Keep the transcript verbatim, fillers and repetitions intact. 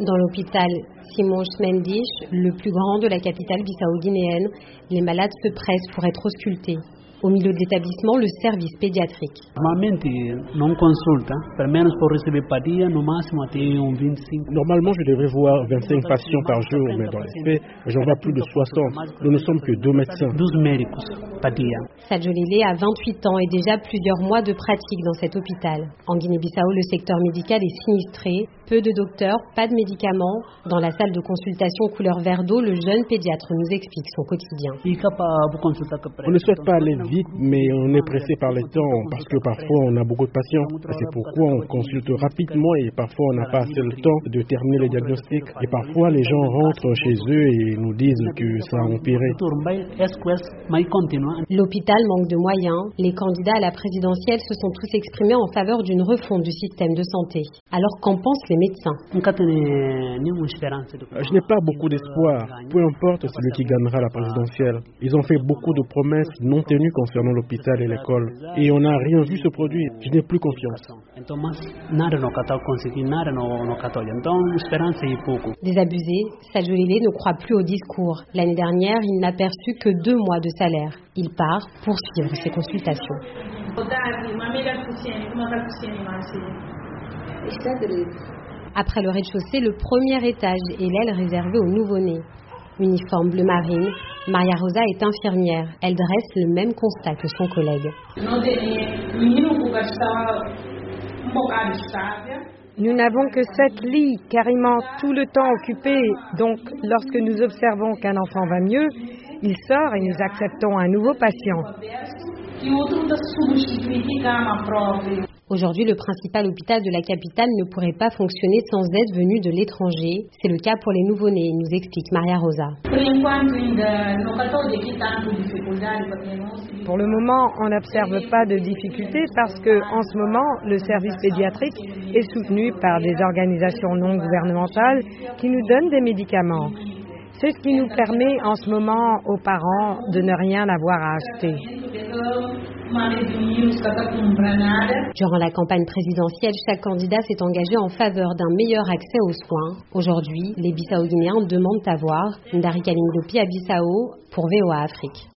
Dans l'hôpital Simões Mendes, le plus grand de la capitale bissau-guinéenne, les malades se pressent pour être auscultés. Au milieu de l'établissement, le service pédiatrique. Normalement, je devrais voir vingt-cinq patients par jour, mais dans les faits, j'en vois plus de soixante. Nous ne sommes que deux médecins. Sadjolile a vingt-huit ans et déjà plusieurs mois de pratique dans cet hôpital. En Guinée-Bissau, le secteur médical est sinistré. Peu de docteurs, pas de médicaments. Dans la salle de consultation couleur vert d'eau, le jeune pédiatre nous explique son quotidien. On ne souhaite pas aller vite, mais on est pressé par les temps parce que parfois on a beaucoup de patients. C'est pourquoi on consulte rapidement et parfois on n'a pas assez le temps de terminer le diagnostic. Et parfois les gens rentrent chez eux et nous disent que ça a empiré. L'hôpital manque de moyens. Les candidats à la présidentielle se sont tous exprimés en faveur d'une refonte du système de santé. Alors qu'en pensent les médecins? Je n'ai pas beaucoup d'espoir. Peu importe celui qui gagnera la présidentielle. Ils ont fait beaucoup de promesses non tenues concernant l'hôpital et l'école. Et on n'a rien vu se produire. Je n'ai plus confiance. Désabusé, Sadjolile ne croit plus au discours. L'année dernière, il n'a perçu que deux mois de salaire. Il part pour suivre ses consultations. Après le rez-de-chaussée, le premier étage est l'aile réservée aux nouveau-nés. Uniforme bleu marine, Maria Rosa est infirmière. Elle dresse le même constat que son collègue. Nous n'avons que sept lits, carrément tout le temps occupés. Donc, lorsque nous observons qu'un enfant va mieux, il sort et nous acceptons un nouveau patient. Aujourd'hui, le principal hôpital de la capitale ne pourrait pas fonctionner sans aide venue de l'étranger. C'est le cas pour les nouveau-nés, nous explique Maria Rosa. Pour le moment, on n'observe pas de difficultés parce que, en ce moment, le service pédiatrique est soutenu par des organisations non gouvernementales qui nous donnent des médicaments. C'est ce qui nous permet en ce moment aux parents de ne rien avoir à acheter. Durant la campagne présidentielle, chaque candidat s'est engagé en faveur d'un meilleur accès aux soins. Aujourd'hui, les Bissau-Guinéens demandent à voir Ndari Kalindopi à Bissau pour V O A Afrique.